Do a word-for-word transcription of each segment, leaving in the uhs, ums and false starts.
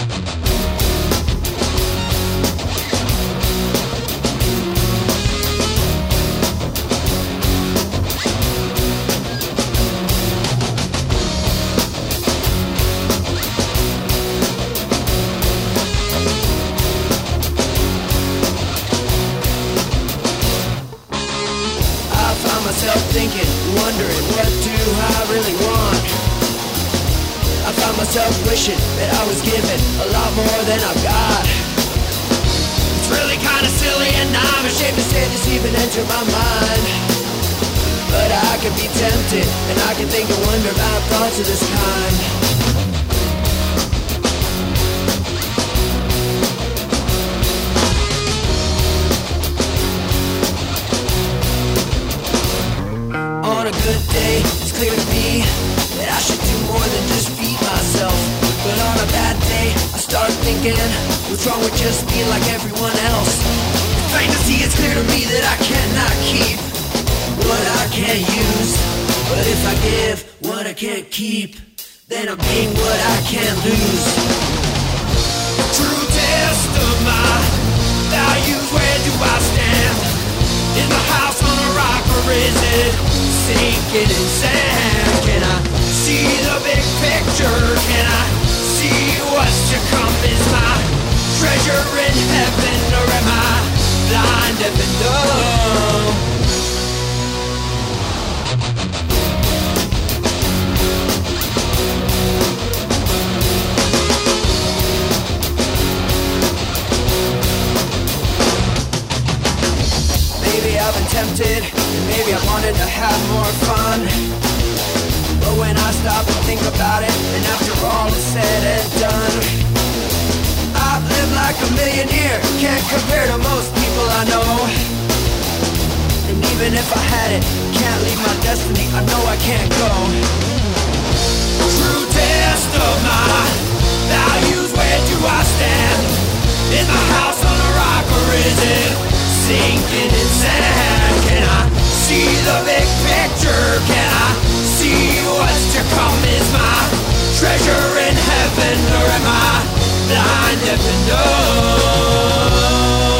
Thinking, wondering, what do I really want? I found myself wishing that I was given a lot more than I've got. It's really kinda silly and I'm ashamed to say this even entered my mind. But I can be tempted and I can think and wonder about thoughts of this kind. On a good day, it's clear to me that I should do more than just feed myself. But on a bad day, I start thinking, what's wrong with just being like everyone else? It's plain to see, it's clear to me that I cannot keep what I can't use. But if I give what I can't keep, then I'm being what I can't lose. True test of my values, where do I stand? Is my house on a rock or is it sinking in sand? Can I see the big picture? Can I see what's to come? Is my treasure in heaven or am I blind, deaf and dumb? Maybe I've been tempted, and maybe I wanted to have more fun. But when I stop and think about it, and after all is said and done, I've lived like a millionaire, can't compare to most people I know. And even if I had it, can't leave my destiny, I know I can't go. True test of my values, where do I stand? Is my house on a rock or is it sinking in sand? Can I see the big picture? Can I see what's to come? Is my treasure in heaven or am I blind, deaf and dumb?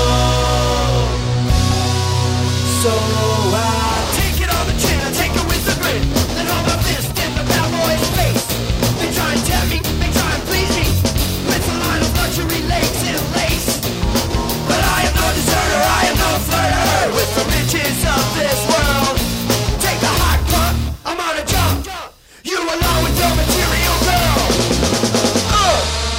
So I take it on the chin, I take it with the grin, then hold my fist in the bad boy's face. They try and tempt me, they try and please me with a line of luxury lace and lace. But I am no deserter, I am no flirter with the riches of this world. Take the hot pump, I'm on a jump. You alone with your material girl. uh.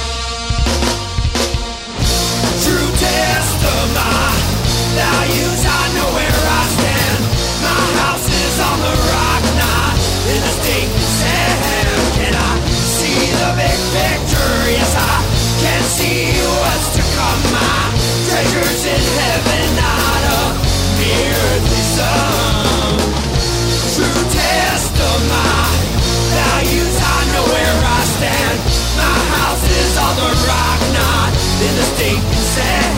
True test of my values, I know where I stand. My house is on the rock, not in the stinking sand. Can I see the big picture? Yes, I can see what's to come. My treasures in heaven, not a mere earthly sum. True test of my values, I know where I stand. My house is on the rock, not in the stinking sand.